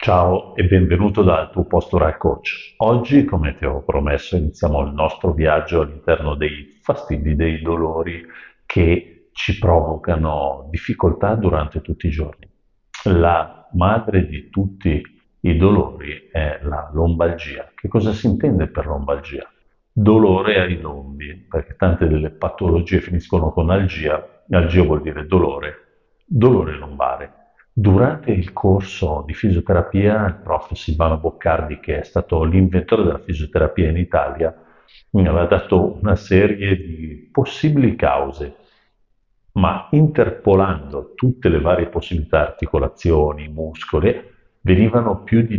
Ciao e benvenuto dal tuo Postural Coach. Oggi, come ti ho promesso, iniziamo il nostro viaggio all'interno dei fastidi, dei dolori che ci provocano difficoltà durante tutti i giorni. La madre di tutti i dolori è la lombalgia. Che cosa si intende per lombalgia? Dolore ai lombi, perché tante delle patologie finiscono con algia. Algia vuol dire dolore, dolore lombare. Durante il corso di fisioterapia, il prof. Silvano Boccardi, che è stato l'inventore della fisioterapia in Italia, mi aveva dato una serie di possibili cause, ma interpolando tutte le varie possibilità, articolazioni, muscoli, venivano più di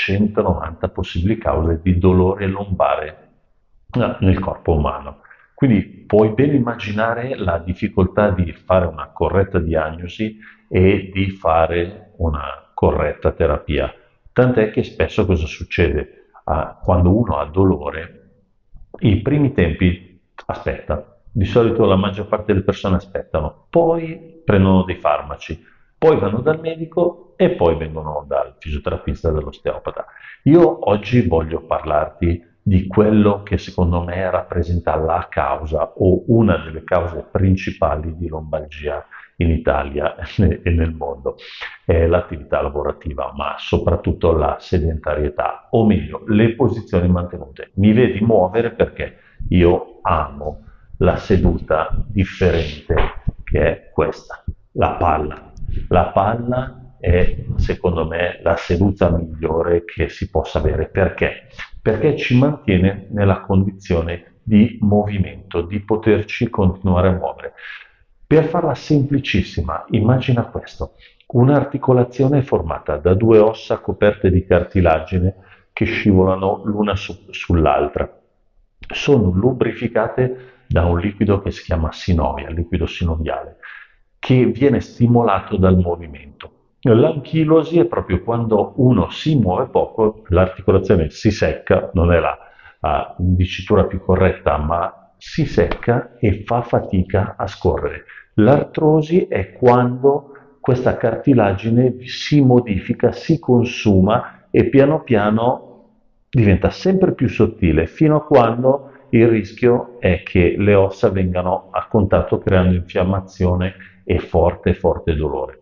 290 possibili cause di dolore lombare nel corpo umano. Quindi puoi ben immaginare la difficoltà di fare una corretta diagnosi e di fare una corretta terapia. Tant'è che spesso cosa succede? Quando uno ha dolore, i primi tempi aspetta. Di solito la maggior parte delle persone aspettano, poi prendono dei farmaci, poi vanno dal medico e poi vengono dal fisioterapista, dall'osteopata. Io oggi voglio parlarti di quello che secondo me rappresenta la causa o una delle cause principali di lombalgia in Italia e nel mondo. È l'attività lavorativa, ma soprattutto la sedentarietà, o meglio, le posizioni mantenute. Mi vedi muovere perché io amo la seduta differente che è questa, la palla. La palla è, secondo me, la seduta migliore che si possa avere. Perché? Perché ci mantiene nella condizione di movimento, di poterci continuare a muovere. Per farla semplicissima, immagina questo. Un'articolazione è formata da due ossa coperte di cartilagine che scivolano l'una sull'altra. Sono lubrificate da un liquido che si chiama sinovia, liquido sinoviale, che viene stimolato dal movimento. L'anchilosi è proprio quando uno si muove poco, l'articolazione si secca, non è la dicitura più corretta, ma si secca e fa fatica a scorrere. L'artrosi è quando questa cartilagine si modifica, si consuma e piano piano diventa sempre più sottile fino a quando il rischio è che le ossa vengano a contatto creando infiammazione e forte dolore.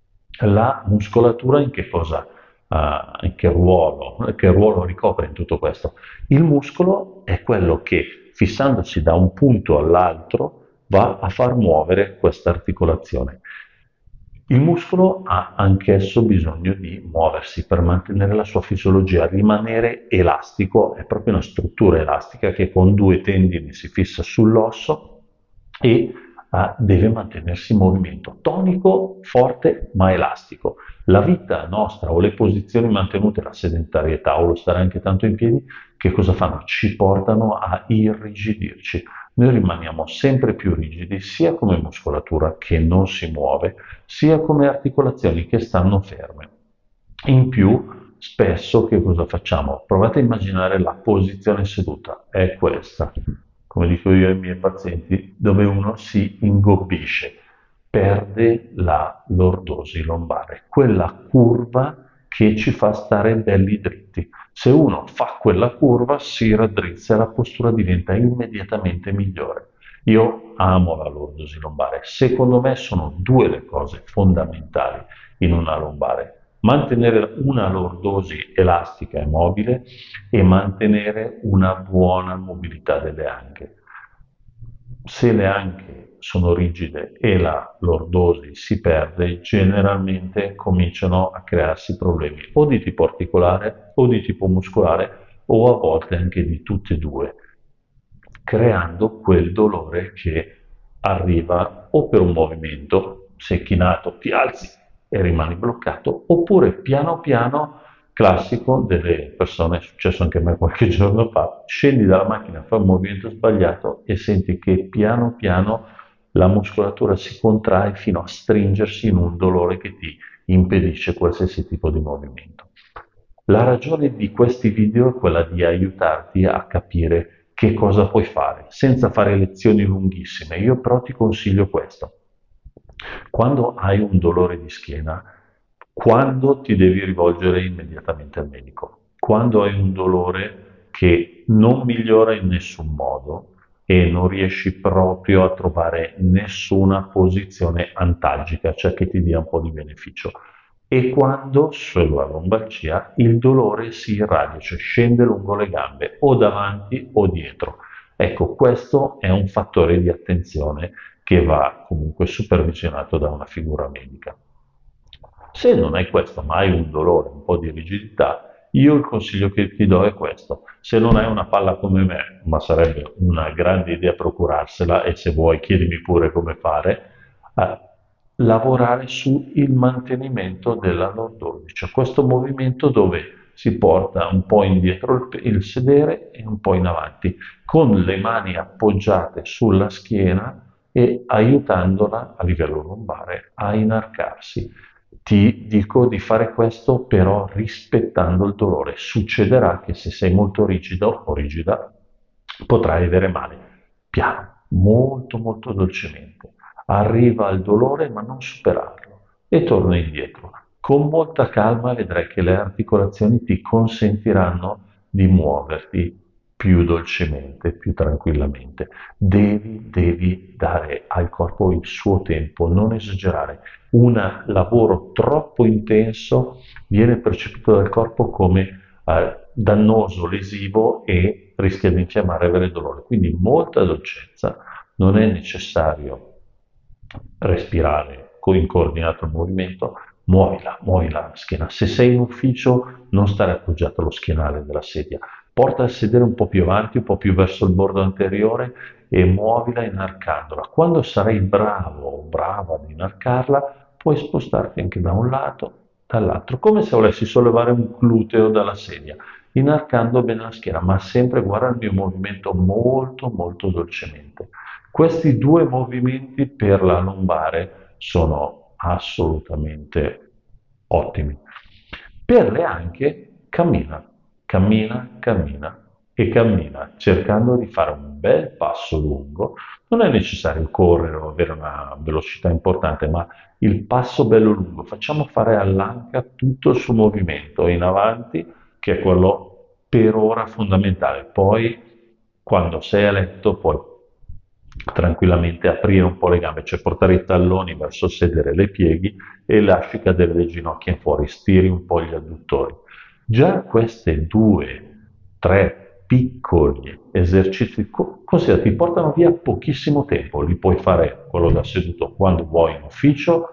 La muscolatura in che cosa, che ruolo ricopre in tutto questo? Il muscolo è quello che fissandosi da un punto all'altro va a far muovere questa articolazione. Il muscolo ha anch'esso bisogno di muoversi per mantenere la sua fisiologia, rimanere elastico, è proprio una struttura elastica che con due tendini si fissa sull'osso e deve mantenersi in movimento tonico, forte ma elastico. La vita nostra o le posizioni mantenute, la sedentarietà o lo stare anche tanto in piedi, che cosa fanno? Ci portano a irrigidirci. Noi rimaniamo sempre più rigidi, sia come muscolatura che non si muove, sia come articolazioni che stanno ferme. In più, spesso che cosa facciamo? Provate a immaginare la posizione seduta, è questa, come dico io ai miei pazienti, dove uno si ingobbisce, perde la lordosi lombare, quella curva che ci fa stare belli dritti. Se uno fa quella curva, si raddrizza e la postura diventa immediatamente migliore. Io amo la lordosi lombare. Secondo me sono due le cose fondamentali in una lombare. Mantenere una lordosi elastica e mobile e mantenere una buona mobilità delle anche. Se le anche sono rigide e la lordosi si perde, generalmente cominciano a crearsi problemi o di tipo articolare o di tipo muscolare o a volte anche di tutte e due, creando quel dolore che arriva o per un movimento, sei chinato, ti alzi e rimani bloccato, oppure piano piano, classico delle persone, è successo anche a me qualche giorno fa, scendi dalla macchina, fai un movimento sbagliato e senti che piano piano la muscolatura si contrae fino a stringersi in un dolore che ti impedisce qualsiasi tipo di movimento. La ragione di questi video è quella di aiutarti a capire che cosa puoi fare, senza fare lezioni lunghissime. Io però ti consiglio questo. Quando hai un dolore di schiena, quando ti devi rivolgere immediatamente al medico, quando hai un dolore che non migliora in nessun modo e non riesci proprio a trovare nessuna posizione antalgica, cioè che ti dia un po' di beneficio. E quando sulla lombalgia il dolore si irradia, cioè scende lungo le gambe o davanti o dietro. Ecco, questo è un fattore di attenzione che va comunque supervisionato da una figura medica. Se non hai questo, ma hai un dolore, un po' di rigidità, io il consiglio che ti do è questo. Se non hai una palla come me, ma sarebbe una grande idea procurarsela, e se vuoi chiedimi pure come fare, eh, lavorare sul mantenimento della lordose, cioè questo movimento dove si porta un po' indietro il sedere e un po' in avanti, con le mani appoggiate sulla schiena e aiutandola a livello lombare a inarcarsi. Ti dico di fare questo però rispettando il dolore. Succederà che se sei molto rigido o rigida potrai avere male. Piano, molto molto dolcemente. Arriva al dolore ma non superarlo e torna indietro. Con molta calma vedrai che le articolazioni ti consentiranno di muoverti più dolcemente, più tranquillamente. Devi dare al corpo il suo tempo, non esagerare. Un lavoro troppo intenso viene percepito dal corpo come dannoso, lesivo e rischia di infiammare e avere dolore. Quindi molta dolcezza, non è necessario respirare in coordinato il movimento, muovi la schiena. Se sei in ufficio, non stare appoggiato allo schienale della sedia, porta il sedere un po' più avanti, un po' più verso il bordo anteriore e muovila inarcandola. Quando sarai bravo o brava ad inarcarla, puoi spostarti anche da un lato, dall'altro, come se volessi sollevare un gluteo dalla sedia, inarcando bene la schiena, ma sempre guarda il mio movimento molto molto dolcemente. Questi due movimenti per la lombare sono assolutamente ottimi. Per le anche cammina, cammina e cammina, cercando di fare un bel passo lungo. Non è necessario correre o avere una velocità importante, ma il passo bello lungo. Facciamo fare all'anca tutto il suo movimento in avanti, che è quello per ora fondamentale. Poi, quando sei a letto, puoi tranquillamente aprire un po' le gambe, cioè portare i talloni verso il sedere, le pieghi e lasci cadere le ginocchia in fuori, stiri un po' gli adduttori. Già queste due, tre piccoli esercizi, considera, ti portano via pochissimo tempo, li puoi fare quello da seduto quando vuoi in ufficio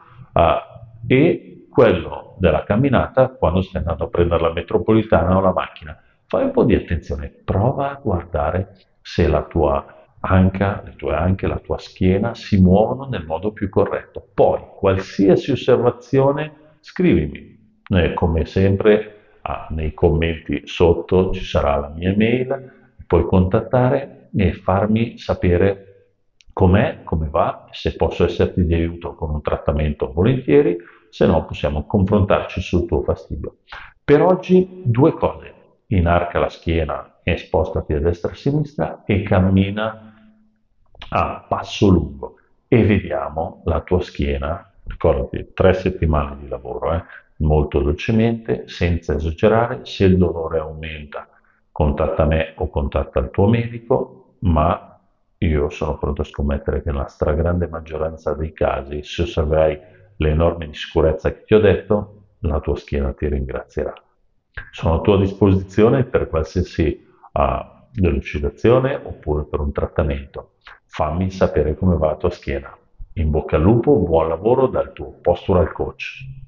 e quello della camminata quando stai andando a prendere la metropolitana o la macchina. Fai un po' di attenzione, prova a guardare se la tua anca, le tue anche, la tua schiena si muovono nel modo più corretto. Poi, qualsiasi osservazione, scrivimi. Come sempre, nei commenti sotto ci sarà la mia email, mi puoi contattare e farmi sapere com'è, come va, se posso esserti di aiuto con un trattamento volentieri, se no possiamo confrontarci sul tuo fastidio. Per oggi due cose, inarca la schiena e spostati a destra e a sinistra e cammina a passo lungo e vediamo la tua schiena, ricordati, 3 settimane di lavoro, molto dolcemente, senza esagerare, se il dolore aumenta, contatta me o contatta il tuo medico, ma io sono pronto a scommettere che nella stragrande maggioranza dei casi, se osserverai le norme di sicurezza che ti ho detto, la tua schiena ti ringrazierà. Sono a tua disposizione per qualsiasi delucidazione oppure per un trattamento. Fammi sapere come va la tua schiena. In bocca al lupo, buon lavoro dal tuo postural coach.